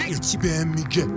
یکی بهم میگه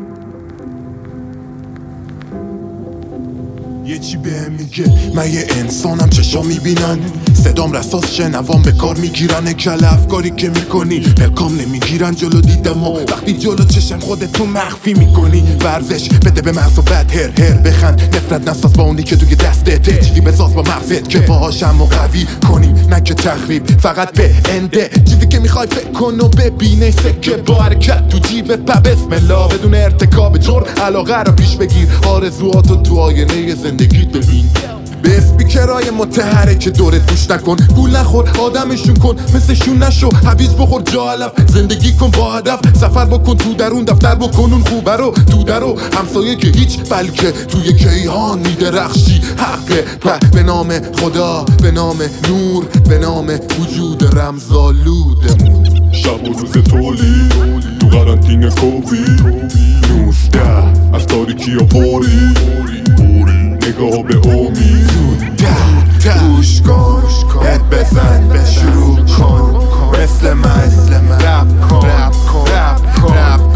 یه چی بهم میگه من یه انسانم چشا میبینن صدام رساس شنوام به کار میگیرن کل افکاری که میکنی پلکام نمیگیرن جلو دیدم و وقتی جلو چشم خودتو مخفی میکنی ورزش بده به مغز و بعد هر بخند نفرت نساز با اونی که توی دستته چیزی بساز با مغزت که باهاشم و قوی کنیم نه که تخریب فقط به انده چیزی که میخوای فکر کن و ببینه سکه با حرکت تو جیب بسم الله بدون ارتکاب جرم علاقه رو پیش بگیر آرزوهاتو تو آینه زندگیت ببین به اسپیکرهای متحرک دورت گوش نکن گول نخور آدمشون کن مثلشون نشو حویج بخور جا علف زندگی کن با هدف سفر بکن تو درون دفتر بکن اون خوبه رو تو درو همسایه که هیچ بلکه توی کیهان میدرخشی حقه به نام خدا به نام نور به نام وجود رمزآلودمون شب و روز تولید تو قرنطینه کووید 19 از تاریکی و پوری نگاه به امید زودتر گوش کن هد بزن شروع کن مثل من رپ کن رپ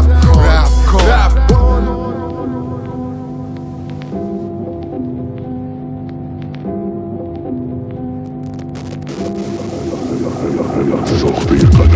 کن ساخته